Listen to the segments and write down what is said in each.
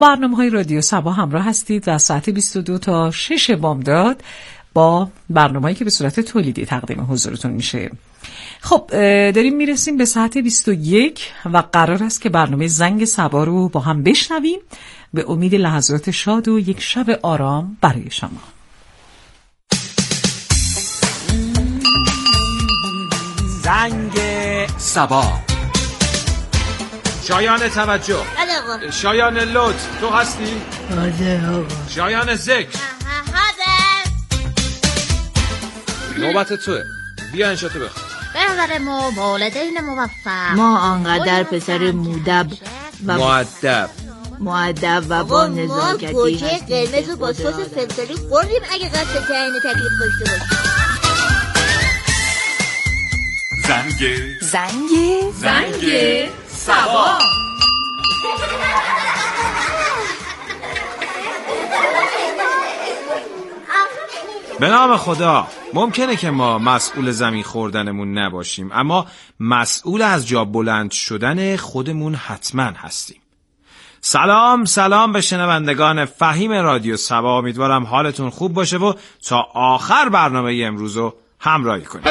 برنامه‌های رادیو صبا همراه هستید و ساعت 22 تا 6 بامداد با برنامه‌ای که به صورت تولیدی تقدیم حضورتون میشه. خب داریم میرسیم به ساعت 21 و قرار است که برنامه زنگ صبا رو با هم بشنویم به امید لحظات شاد و یک شب آرام برای شما. زنگ صبا. شایان توجه. شایان لطف تو هستی؟ حاضر آقا. شایان ذکر. حاضر. نوبت توه. بیا انشاتو بخون. بهتر ما والدین موفق. ما آنقدر پسر مؤدب و با نزاکتی هستیم. ما گوجه قرمز و با سس فلفلی خوردیم اگه قصد تعیین تکلیف داشته باشیم. زنگ صبا. به نام خدا. ممکنه که ما مسئول زمین خوردنمون نباشیم، اما مسئول از جا بلند شدن خودمون حتما هستیم. سلام به شنوندگان فهیم رادیو صبا. امیدوارم حالتون خوب باشه و تا آخر برنامه امروز رو همراهی کنید.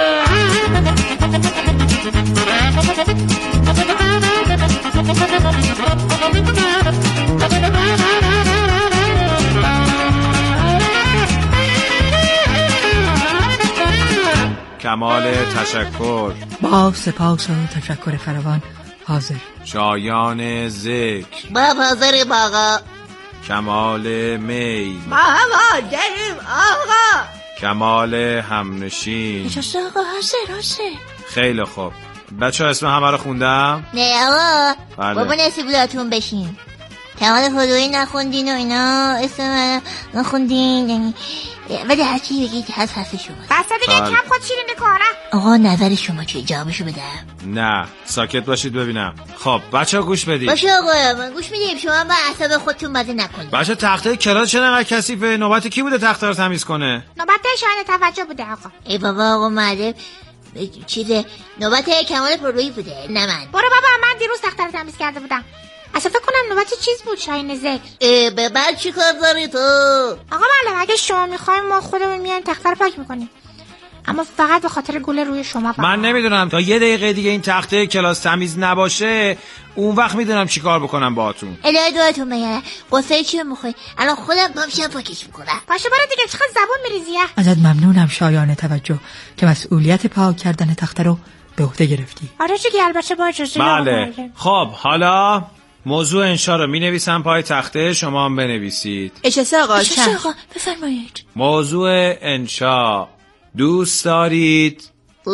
کمال تشکر. با سپاس و تشکر فراوان. حاضر. شایان ذکر. با حاضر آقا. کمال میل. ما هم حاضریم آقا. کمال همنشین. اجازه آقا. حاضر. خیلی خوب. بچه ها اسم همه رو خوندم؟ نه آقا. بله. بابا نصیبلاتون بشین. کمال خدایی نخوندین و اینا، اسم من نخوندین، یعنی ولی هرچی بگید هست حرف شما. بسته دیگه کم خود شیرین کاره. آقا نظر شما چه؟ جوابشو بدم؟ نه ساکت باشید ببینم. خب بچه ها گوش بدید. باشه آقا من گوش میدیم. شما با اعصاب خودتون بازی نکنید. بچه تخته کلاس چه نقدر کثیفه؟ نوبت کی بوده تخته رو تمیز کنه؟ نوبت شایان توجه بوده آقا. ای بابا آقا معلم چیزه، نوبت کمال پررویی بوده نه من. برو بابا من دیروز تخته رو تمیز کرده بودم. اصلا فکر کنم نوبت چیز بود شایان ذکر. به بعد چی کار داری تو؟ آقا معلم اگه شما میخوایم ما خودمون میایم تخته رو پاک میکنیم، اما فقط به خاطر گل روی شما. من نمیدونم تا 1 دقیقه دیگه این تخته کلاس تمیز نباشه اون وقت میدونم چی کار بکنم باهاتون. الهی دعاتون بگیره. قصه چی میخوای؟ الان خودم بامشم پاکش میکنم. باشه برو دیگه چقدر زبون میریزیه. ازت ممنونم شایان توجه که مسئولیت پاک کردن تخته رو به عهده گرفتی. آره چیگه البته با اجازه. بله خب حالا موضوع انشا رو می‌نویسم پای تخته، شما هم بنویسید. اجازه آقا. بفرمایید. موضوع انشا: دوست دارید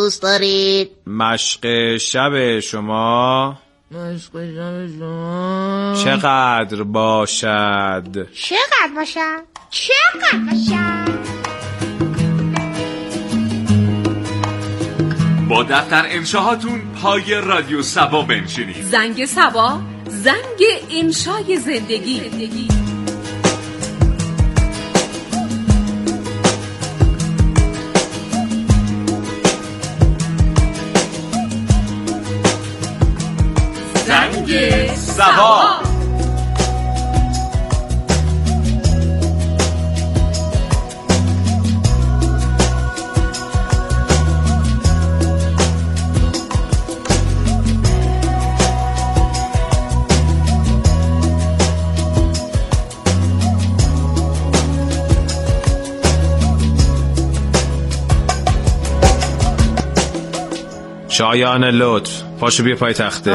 مشق شب شما چقدر باشد؟ با دفتر انشاهاتون پای رادیو صبا بنشینید. زنگ صبا، زنگ انشای زندگی. زنگ صبا. شایان لطف پاشو بیا پای تخته.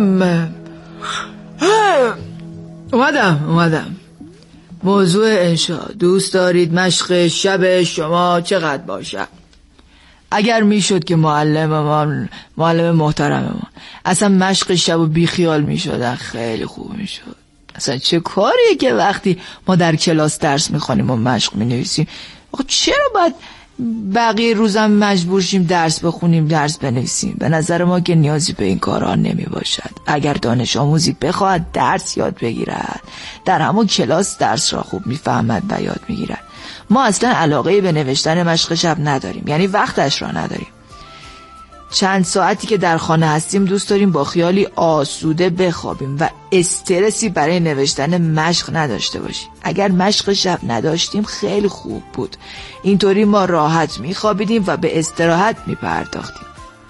اومدم. موضوع انشا: دوست دارید مشق شب شما چقدر باشد؟ اگر میشد که معلم محترممون اصلا مشق شب و بیخیال میشد خیلی خوب میشد. اصلا چه کاریه که وقتی ما در کلاس درس میخونیم و مشق مینویسیم، چرا باید بقیه روزم مجبور شیم درس بخونیم درس بنویسیم؟ به نظر ما که نیازی به این کارها نمی باشد. اگر دانش آموزی بخواهد درس یاد بگیرد در همون کلاس درس را خوب میفهمد و یاد میگیرد. ما اصلا علاقه به نوشتن مشق شب نداریم، یعنی وقتش را نداریم. چند ساعتی که در خانه هستیم دوست داریم با خیالی آسوده بخوابیم و استرسی برای نوشتن مشق نداشته باشیم. اگر مشق شب نداشتیم خیلی خوب بود، اینطوری ما راحت میخوابیدیم و به استراحت میپرداختیم.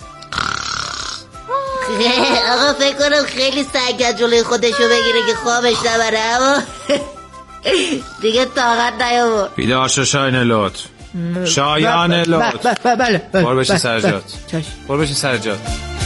آقا فکر کنم خیلی سعی کرد جلوی خودشو بگیره که خوابش نبره، اما دیگه طاقت نیاورد. بیدار شو شایان لطف. شایان لطف. بله. برو بشین سر جات. برو بشین سر جات.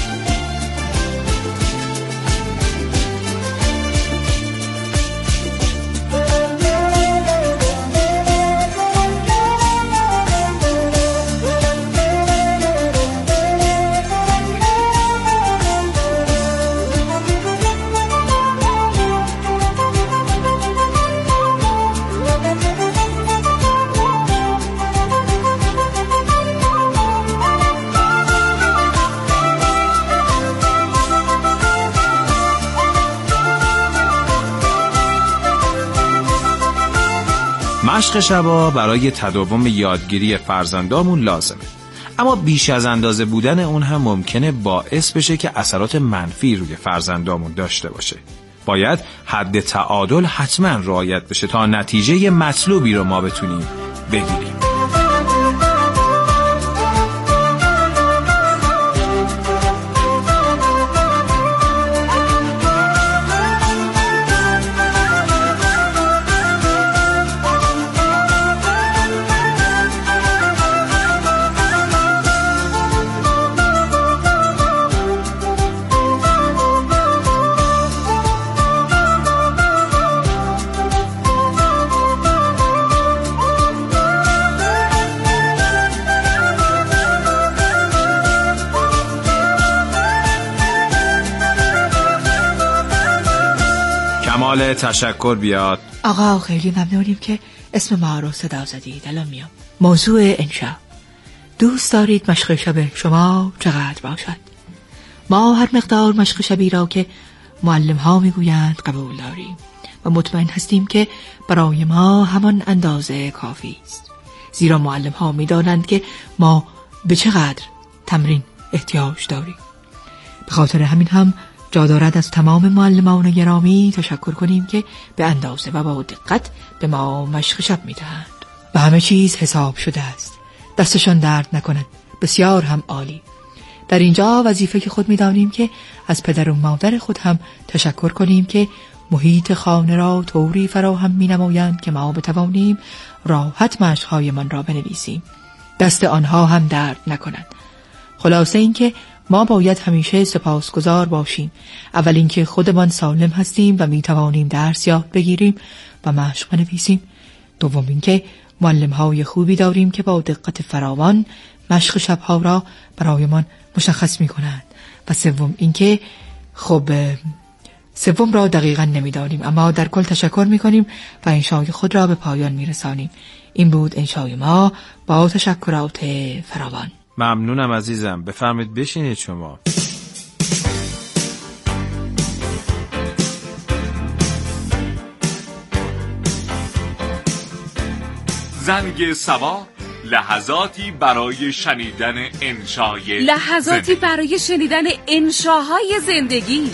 مشق شبا برای تداوم یادگیری فرزندامون لازمه، اما بیش از اندازه بودن اون هم ممکنه باعث بشه که اثرات منفی روی فرزندامون داشته باشه. باید حد تعادل حتما رعایت بشه تا نتیجه مطلوبی رو ما بتونیم بگیریم. کمال تشکر بیاد. آقا خیلی ممنونیم که اسم ما رو صدا زدید. الان میام. موضوع انشا. دوست دارید مشق شب شما چقدر باشد؟ ما هر مقدار مشق شبی را که معلم ها میگویند قبول داریم و مطمئن هستیم که برای ما همان اندازه کافی است، زیرا معلم ها میدانند که ما به چقدر تمرین احتیاج داریم. به خاطر همین هم جا دارد از تمام معلمان گرامی تشکر کنیم که به اندازه و با دقت به ما مشق شب میدهند و همه چیز حساب شده است. دستشان درد نکند. بسیار هم عالی. در اینجا وظیفه که خود میدانیم که از پدر و مادر خود هم تشکر کنیم که محیط خانه را طوری فراهم می نمایند که ما بتوانیم راحت مشق‌های من را بنویسیم. دست آنها هم درد نکند. خلاصه این که ما باید همیشه سپاسگزار باشیم. اول اینکه خودمان سالم هستیم و می توانیم درس یاد بگیریم و مشق بنویسیم. دوم اینکه معلم‌های خوبی داریم که با دقت فراوان مشق شب‌ها را برایمان مشخص می‌کنند. و سوم اینکه سوم را دقیقاً نمی‌دانیم، اما در کل تشکر می‌کنیم و انشای خود را به پایان می‌رسانیم. این بود انشای ما با تشکرات فراوان. ممنونم عزیزم. بفرمایید بشینید شما. زنگ سبا، لحظاتی برای شنیدن انشای لحظاتی برای شنیدن انشاهای زندگی.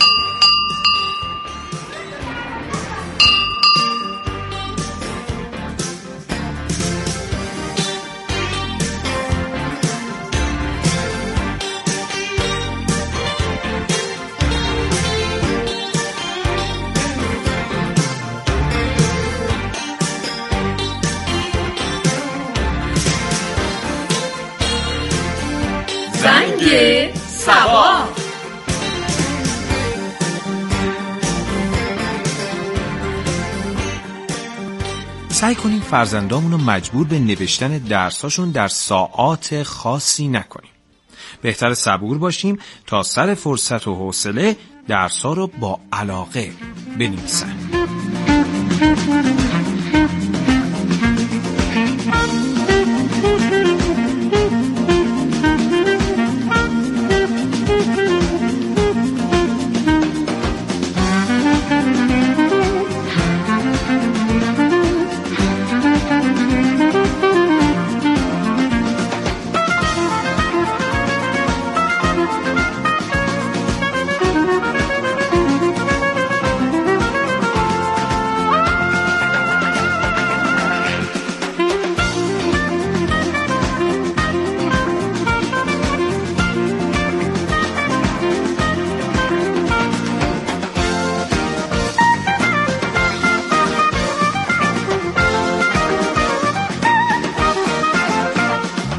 زنگ سبا. سعی کنیم فرزندامون رو مجبور به نوشتن درساشون در ساعات خاصی نکنیم. بهتر صبور باشیم تا سر فرصت و حوصله درسا رو با علاقه بنویسن.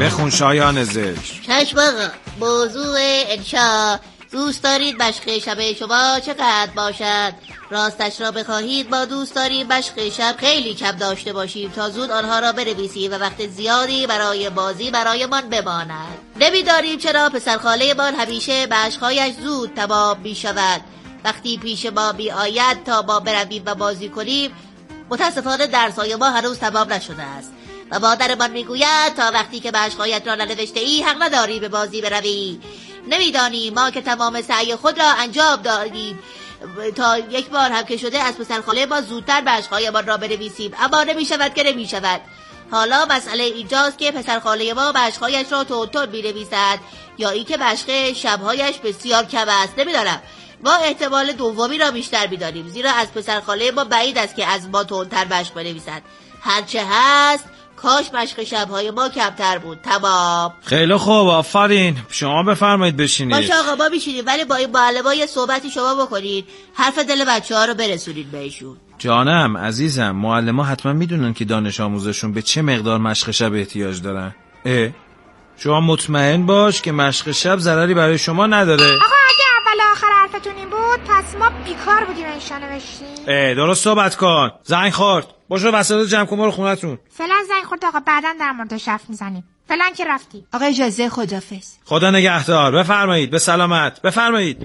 بخون شایان ذکر. چشم آقا. موضوع انشا: دوست دارید مشق شب شما چقدر باشد؟ راستش را بخواهید ما دوست داریم مشق شب خیلی کم داشته باشیم تا زود آنها را بنویسیم و وقت زیادی برای بازی برایمان بماند. نمی‌دانیم چرا پسرخاله ما همیشه مشق‌هایش زود تمام می‌شود. وقتی پیش ما می‌آید تا ما برویم و بازی کنیم، متاسفانه درس‌های ما هنوز تمام نشده است و مادرمان میگوید تا وقتی که مشق‌هایت را ننوشته ای حق نداری به بازی بروی. نمیدانی ما که تمام سعی خود را انجام دادیم تا یک بار هم که شده از پسرخاله ما زودتر مشق‌هایمان را بنویسیم، اما نمی‌شود که نمی‌شود. حالا مسئله اینجاست که پسرخاله ما مشق‌هایش را تون می‌نویسد یا اینکه مشق شب‌هایش بسیار کم است. نمی‌دانم. ما احتمال دومی را بیشتر می‌دانیم، زیرا از پسرخاله ما بعید است که از ما تندتر مشق بنویسد. هرچه هست کاش مشق شب‌های ما کمتر بود. تمام. خیلی خوب، آفرین. شما بفرمایید بشینید. باشه آقا، ما میشینیم، ولی با این معلم‌ها یه صحبتی شما بکنید، حرف دل بچه‌ها رو برسونید بهشون. جانم عزیزم، معلم‌ها حتما میدونن که دانش آموزشون به چه مقدار مشق شب احتیاج دارن. شما مطمئن باش که مشق شب ضرری برای شما نداره. آقا اگه اول آخر حرفتون این بود پس ما بیکار بودیم انشا نوشتیم. درست صحبت کن. زنگ خورد. باشو وسایل جمع کن برو خونتون. فعلا زنگ خورد آقا، بعداً در موردش حرف میزنیم. فعلا که رفتی. آقا اجازه، خدافظ. خدا نگهدار. بفرمایید. به سلامت. بفرمایید.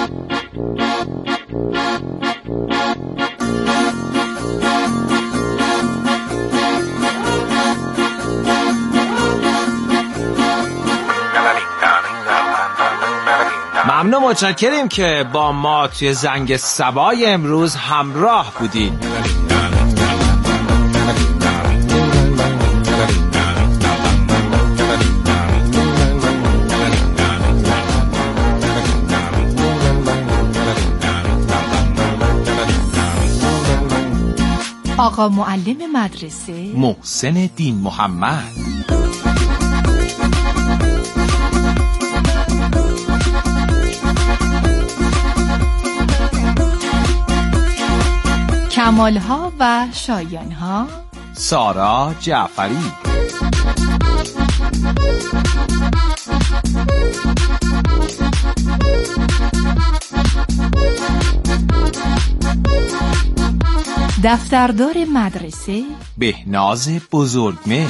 ممنون، متشکریم که با ما توی زنگ صبای امروز همراه بودید. آقا معلم مدرسه محسن دین محمد. کمالها و شایانها سارا جعفری. دفتردار مدرسه بهناز بزرگمهر.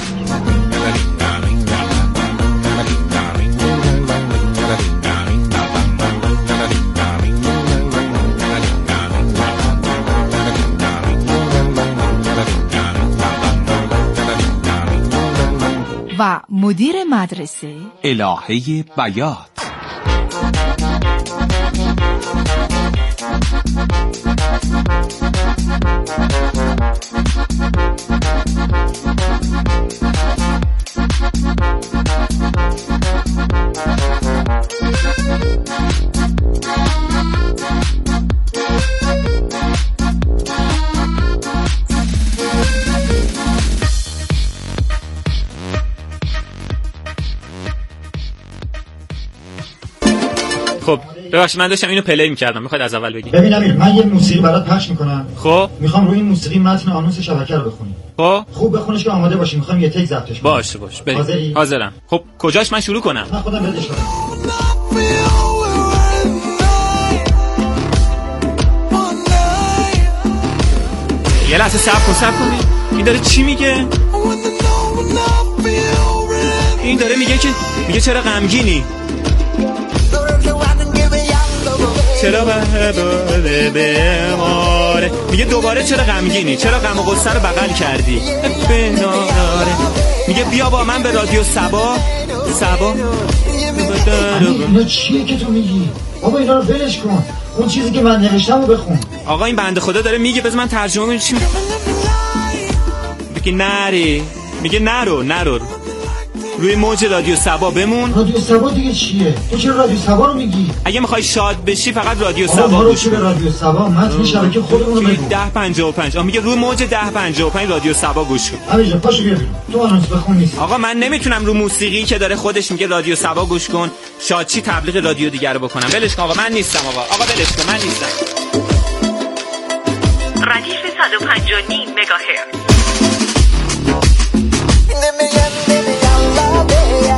و مدیر مدرسه الهه بیات. خب ببخشید من داشتم اینو پلی می‌کردم، میخواید از اول بگی؟ ببین امیر، من یه موسیقی برات پخش میکنم. خب میخوام روی این موسیقی متن آنونس شبکه رو بخونی. خب خوب بخونش که آماده باشی، میخوام یه تک ضبطش کنم. باشه بریم. حاضرم. خب کجاش من شروع کنم؟ من خودم بدش کنم. یه لحظه صبر کنی. این داره چی میگه؟ این داره میگه چرا غمگینی؟ چرا بماره؟ میگه دوباره چرا غمگینی؟ چرا غم و غصه رو بغل کردی؟ میگه بیا با من به رادیو سبا. اینا چیه که تو میگی؟ بابا اینا رو ولش کن، اون چیزی که من نوشتم رو بخون. آقا این بنده خدا داره میگه، بذار من ترجمه کنم. چی میگه نرو روی موج رادیو سبا بمون. رادیو سبا دیگه چیه؟ تو چرا رادیو سبا رو میگی؟ اگه میخوای شاد بشی فقط رادیو سبا گوش کن. رادیو سبا متن شبکه خودمون رو بگو. 1055 میگه روی موج 1055 رادیو سبا گوش کن. همینجا پاشو بیا تو آنونس بخون. نیست آقا من نمیتونم رو موسیقی که داره خودش میگه رادیو سبا گوش کن شادچی تبلیغ رادیو دیگه رو بکنم. ولش کن آقا، من نیستم. آقا ولش کن، من نیستم. ردیف 105.9 مگاهرتز.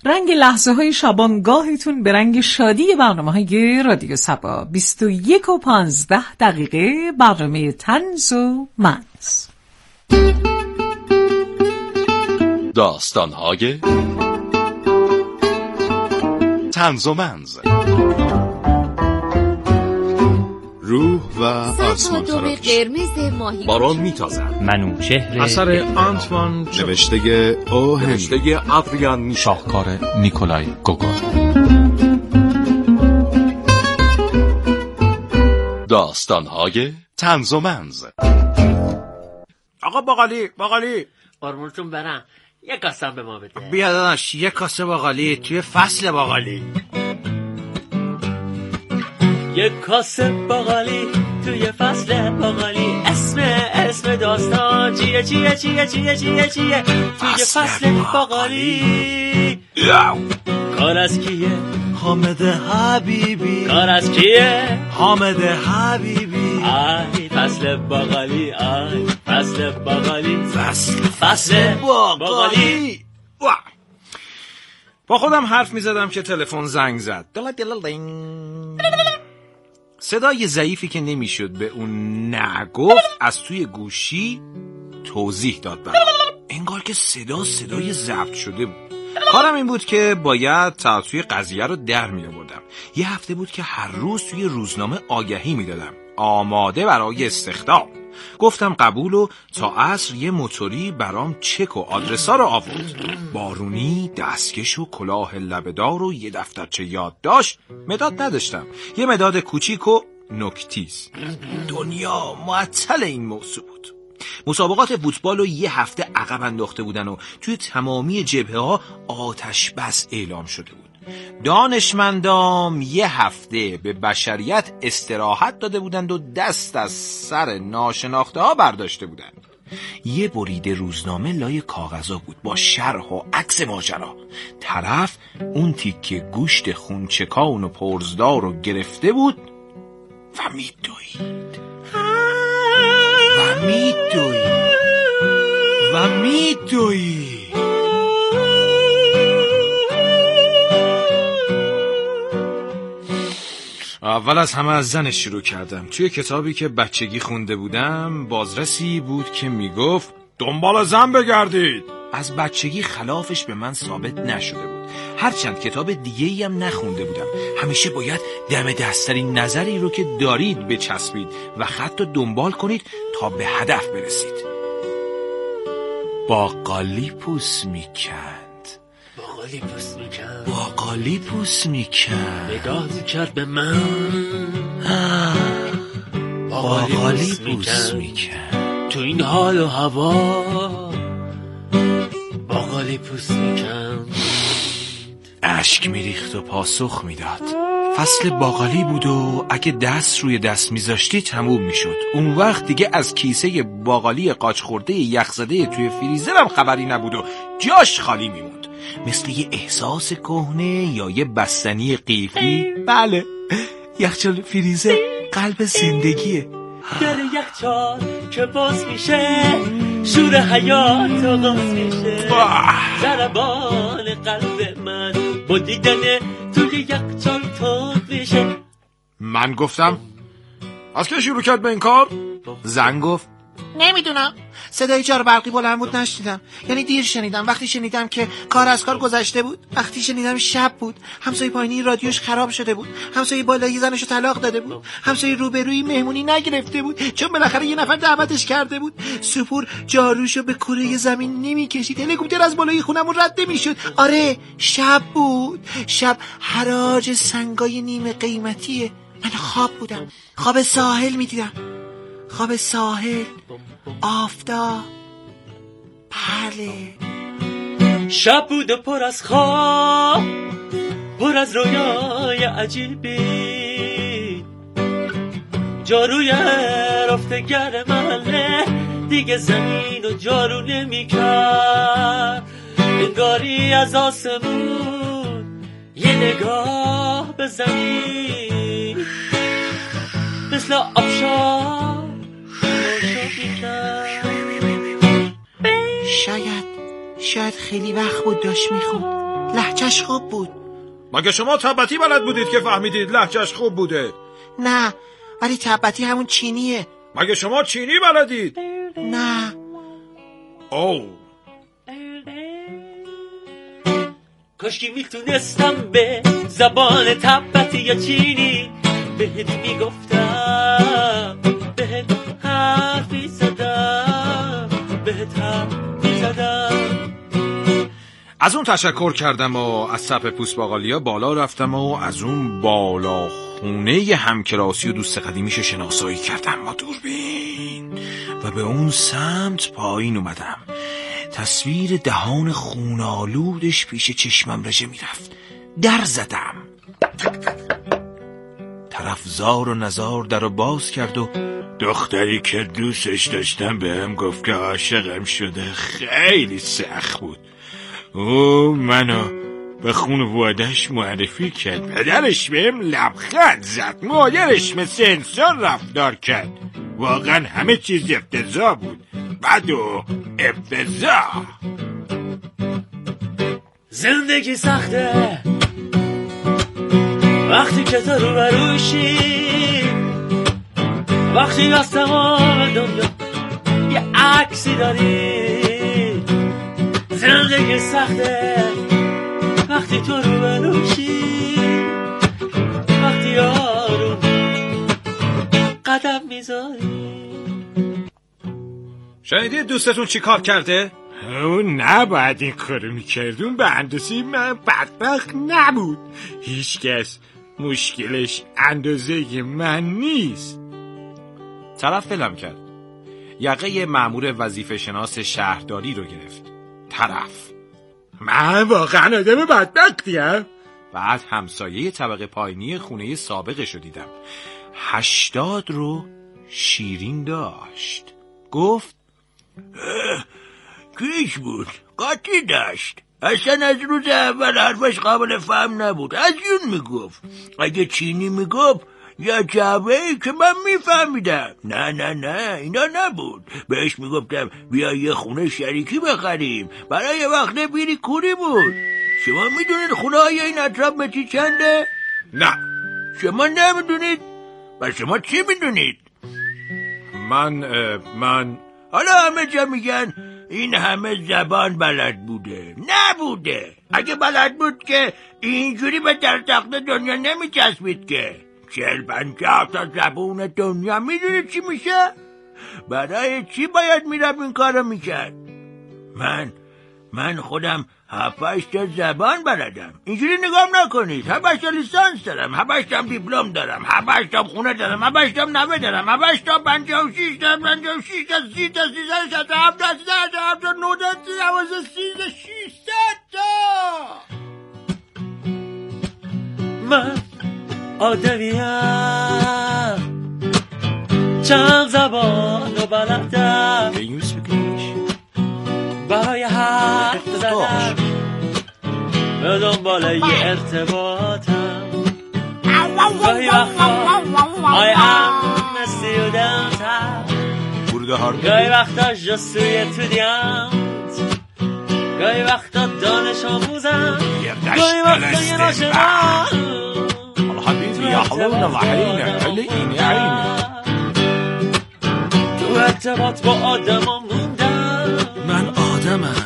رنگ لحظه های شبانگاهتون به رنگ شادی برنامه های رادیو صبا. 21:15 برنامه طنز و منز. داستان‌های طنز و منز. روح و آسمان قرمز ماهی باران میتازد. منوچهر اثر آنتوان نوشته او هنری، نوشته ادریان، شاهکار نیکولای گوگل. داستان‌های طنز و منز. آقا باقالی قربونتون برم، یک کاسه به ما بده. بیا داداش، یک کاسه باقالی توی فصل باقالی. یک کاسه باقالی توی فصل باقالی. اسم داستان چیه توی فصل باقالی. کار از کیه؟ حامد حبیبی. کار از کیه؟ حامد حبیبی. آی فصل باقالی، آی فصل باقالی، فصل باقالی. با خودم حرف میزدم که تلفن زنگ زد. صدای ضعیفی که نمیشد به اون نگفت از توی گوشی توضیح داد برام. انگار که صدای ضبط شده بود. کارم این بود که باید توی قضیه رو در می آوردم. یه هفته بود که هر روز توی روزنامه آگهی می دادم آماده برای استخدام. گفتم قبول و تا عصر یه موتوری برام چک و آدرسا رو آورد. بارونی، دستکش و کلاه لبه‌دار و یه دفترچه یادداشت. مداد نداشتم، یه مداد کوچیک و نوک‌تیز. دنیا معطل این موضوع بود. مسابقات فوتبال رو یه هفته عقب انداخته بودن و توی تمامی جبهه‌ها آتش بس اعلام شده بود. دانشمندام یه هفته به بشریت استراحت داده بودند و دست از سر ناشناخته ها برداشته بودند. یه بریده روزنامه لای کاغذا بود با شرح و عکس ماجرا. طرف اون تیکه گوشت خونچکان و پرزدار رو گرفته بود و میدوید. اول از همه از زنش شروع کردم. توی کتابی که بچگی خونده بودم بازرسی بود که میگفت دنبال زن بگردید. از بچگی خلافش به من ثابت نشده بود. هرچند کتاب دیگه‌ای هم نخونده بودم. همیشه باید دم دستترین نظری رو که دارید بچسبید و خط رو دنبال کنید تا به هدف برسید. باقالی پوست میکند. نگاه میکرد به من. باقالی پوست میکند. تو این حال و هوا باقالی پوست میکند. اشک میریخت و پاسخ میداد. فصل باقالی بود و اگه دست روی دست میذاشتی تموم میشد. اون وقت دیگه از کیسه باقالی قاچ خورده یخزده توی فریزرم خبری نبود و جاش خالی میموند. مثل یه احساس کهنه یا یه بستنی قیفی. بله، یخچال فریزر قلب زندگیه. در یخچال که باز میشه شور حیات آغاز میشه. ضربان قلب من با دیدن توی یخچال تند میشه. من گفتم از که شروع کرد به این کار؟ زن گفت نمیدونم، صدای جار برقی بلند بود نشنیدم. یعنی دیر شنیدم. وقتی شنیدم که کار از کار گذشته بود. وقتی شنیدم شب بود. همسایه پایینی رادیوش خراب شده بود. همسایه بالایی زنشو طلاق داده بود. همسایه روبرویی مهمونی نگرفته بود چون بالاخره یه نفر دعوتش کرده بود. سپور جاروشو به کره زمین نمیکشید. هلیکوپتر از بالای خونمون رد نمیشد. آره، شب بود. شب حراج سنگای نیمه قیمتیه. من خواب بودم. خواب ساحل میدیدم. خواب ساحل، آفتاب. بله، شب بود و پر از خواب، پر از رویای عجیبی. جاروی رفتگر محله دیگه زمین و جارو نمی کرد. انگاری از آسمون یه نگاه بزنی، مثل آبشار شاید خیلی وقت بود داشت میخوند. لهجه‌ش خوب بود. مگه شما تبتی بلد بودید که فهمیدید لهجه‌ش خوب بوده؟ نه، ولی تبتی همون چینیه. مگه شما چینی بلدید؟ نه. او کاشکی میتونستم به زبان تبتی یا چینی بهت میگفتم، بهت حرفی زدم، بهت حرفی زدم. از اون تشکر کردم و از سقف پوست باقالیا بالا رفتم و از اون بالا خونه همکلاسی و دوست قدیمیش شناسایی کردم با دوربین و به اون سمت پایین اومدم. تصویر دهان خونالودش پیش چشمم رژه میرفت. در زدم. طرف زار و نزار در رو باز کرد و دختری که دوستش داشتم بهم گفت که عاشقم شده. خیلی سخت بود. او منو به خانواده‌اش معرفی کرد. پدرش بهم لبخند زد. مادرش مثل انسان رفتار کرد. واقعا همه چیز افتضاح بود. بد و افتضاح. زندگی سخته وقتی که تو روبروشی، وقتی از تمام دنیا یه عکسی داری. زندگی سخته وقتی تو روبروشی، وقتی آروم قدم میذاری. شنیدید دوستتون چی کار کرده؟ اون نباید این کارو میکرد. اون به اندازه من بدبخت نبود. هیچکس مشکلش اندازه من نیست. طرف فلم کرد. یقه مأمور وظیفه شناس شهرداری رو گرفت. طرف: من واقعا آدم بدبختیم. بعد همسایه طبقه پایینی خونه سابقش رو دیدم. 80 رو شیرین داشت. گفت: کیش بود؟ قاطی داشت. اصلا از روز اول حرفش قابل فهم نبود. از یون میگفت. اگه چینی میگفت یا جوهی که من میفهمیدم. نه اینا نبود. بهش میگفتم بیا یه خونه شریکی بخریم. برای یه وقت بیری کوری بود. شما میدونید خونه های این اطراف متری چنده؟ نه. شما نمیدونید؟ و شما چی میدونید؟ من حالا همه جا میگن این همه زبان بلد بوده. نبوده. اگه بلد بود که اینجوری به در تخت دنیا نمیچسبید که. 40-50 تا زبون دنیا. میدونید چی میشه؟ برای چی باید میرم این کارو میکرد؟ من خودم 7-8 تا زبان بلدم. اینجوری نگام نکنید. 7-8 تا لیسانس دارم، 7-8 تا دیپلم دارم، 7-8 تا خونه دارم، 7-8 تا نوه دارم، 7-8 تا 56 تا 56 تا 30 تا 367 تا 367 تا 9 تا 12 13 600 تا. من آدمیم چند زبان رو بلدم. برای حرف زدن به دنبال یه ارتباطم. گاهی وقتا I am a student. گاهی وقتا جستوی تودیانت. گاهی وقتا دانش آموزم. گاهی وقتا یه ناشناس. حبیبی یا حلونا وحرینه حلینه عینه. تو ارتباط با آدم موندم. من آدمم.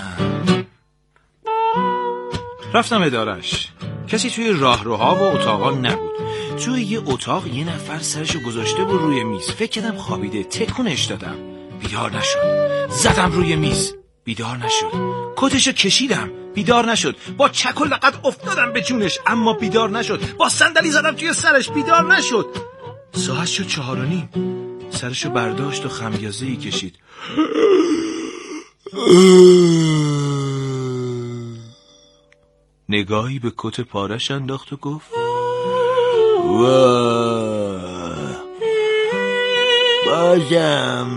رفتم ادارش. کسی توی راهروها و اتاقا نبود. توی یه اتاق یه نفر سرشو گذاشته بود روی میز. فکر کردم خوابیده. تکونش دادم. بیدار نشد. زدم روی میز. بیدار نشد. کتشو کشیدم. بیدار نشد. با چک و لقت افتادم به جونش اما بیدار نشد. با صندلی زدم توی سرش. بیدار نشد. ساعت شد 4:30. سرشو برداشت و خمیازه‌ای کشید. نگاهی به کت پارش انداخت و گفت: واه بازم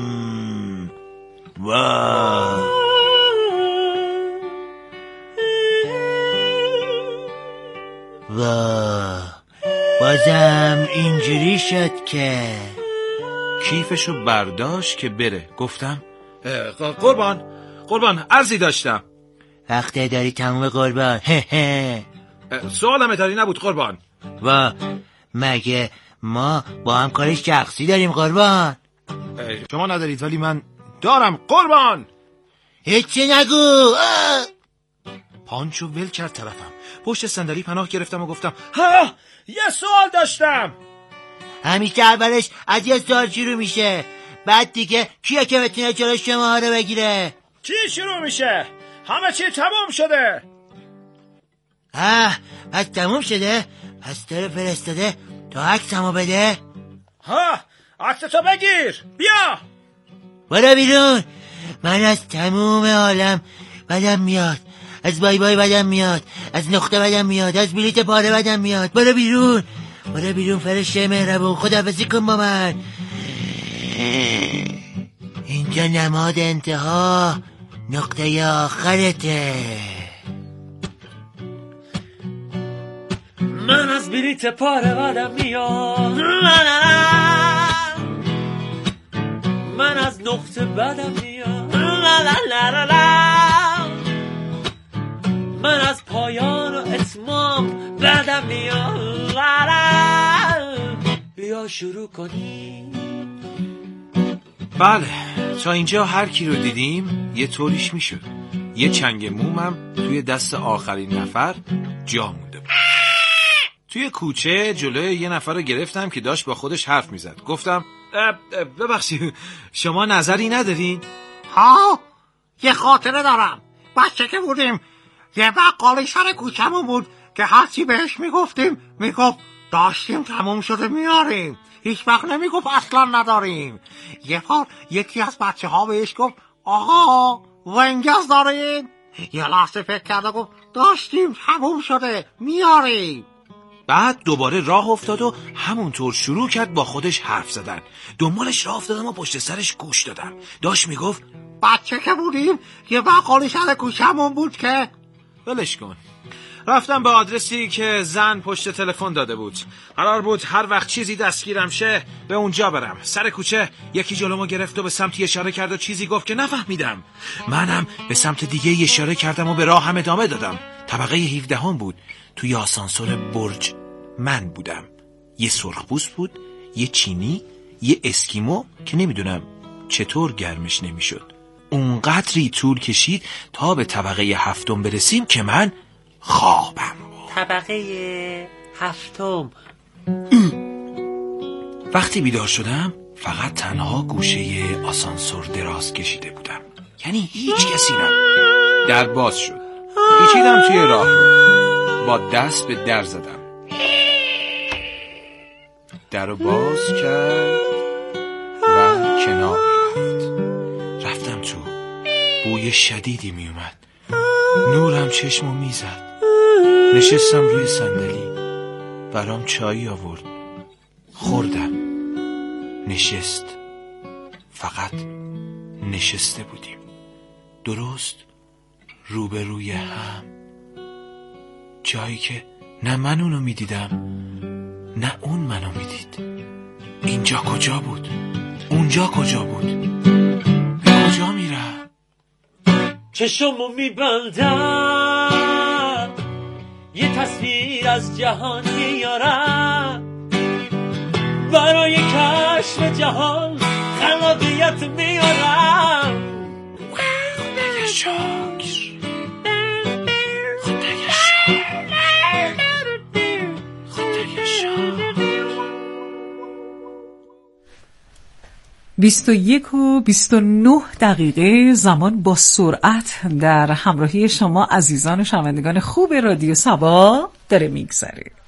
واه. واه بازم اینجوری شد که. کیفشو برداشت که بره. گفتم: قربان عرضی داشتم. وقته داری تموم قربان. سوالم اداری نبود قربان. و مگه ما با هم کار شخصی داریم قربان؟ شما ندارید ولی من دارم قربان. هیچی نگو. پانچو ول کرد طرفم. پشت صندلی پناه گرفتم و گفتم ها یه سوال داشتم. همیشه اولش از یه سوال شروع میشه، بعد دیگه کیه که بتونه جلوی شما رو بگیره؟ چی شروع میشه؟ همه چی تموم شده. پس تموم شده؟ پس تو رو فرستاده تا عکسمو بده؟ عکستو بگیر بیا. برو بیرون. من از تموم عالم بدم میاد، از بای بای بدم میاد، از نقطه بدم میاد، از بلیت پاره بدم میاد. برو بیرون، برو بیرون فرشته مهربون. خداحافظی کن با من. اینجا نماد انتها، نقطه آخرته. من از بلیت پاره بدم میاد، من از نقطه بدم میاد، من از پایان و اتمام بدم میاد. بیا شروع کنیم. بله تا اینجا هر کی رو دیدیم یه طوریش میشد. یه چنگ مومم توی دست آخرین نفر جا مونده بود. توی کوچه جلوی یه نفر رو گرفتم که داشت با خودش حرف میزد. گفتم ببخشید شما نظری ندارین؟ یه خاطره دارم. بچه که بودیم یه بقالی سر کوچه‌مون بود که هرچی بهش میگفتیم میگفت داشتیم تموم شده میاریم، هیچ وقت نمیگفت اصلا نداریم. یه بار یکی از بچه ها بهش گفت آقا ونگز داریم؟ یه لحظه فکر کرد و گفت داشتیم تموم شده میاریم. بعد دوباره راه افتاد و همونطور شروع کرد با خودش حرف زدن. دنبالش راه افتادم و پشت سرش گوش دادم. داشت میگفت بچه که بودیم یه بقالی سر کوچه‌مون بود که ولش کن. رفتم به آدرسی که زن پشت تلفن داده بود. قرار بود هر وقت چیزی دستگیرم شه به اونجا برم. سر کوچه یکی جلومو گرفت و به سمتی اشاره کرد و چیزی گفت که نفهمیدم. منم به سمت دیگه اشاره کردم و به راهم ادامه دادم. طبقه 17 هم بود. توی آسانسور برج من بودم. یه سرخپوست بود، یه چینی، یه اسکیمو که نمیدونم چطور گرمش نمیشد. اونقدری طول کشید تا به طبقه 7 برسیم که من خوابم بود. طبقه 7. وقتی بیدار شدم فقط تنها گوشه آسانسور دراز کشیده بودم، یعنی هیچ کسی نه. در باز شد. پیچیدم توی راه رو. با دست به در زدم. در رو باز کرد و کنار رفتم تو. بوی شدیدی می اومد. نورم چشمو میزد. نشستم روی صندلی. برام چایی آورد. خوردم. نشست. فقط نشسته بودیم. درست روبروی هم. جایی که نه من اونو میدیدم نه اون منو میدید. اینجا کجا بود؟ اونجا کجا بود؟ به کجا میرم؟ چشمو میبندم یه تصویر از جهان میارم، برای کشف جهان خلاقیت میارم. خدای شکر، خدای شکر. 21 و 29 دقیقه زمان با سرعت در همراهی شما عزیزان و شنوندگان خوب رادیو صبا داره میگذره.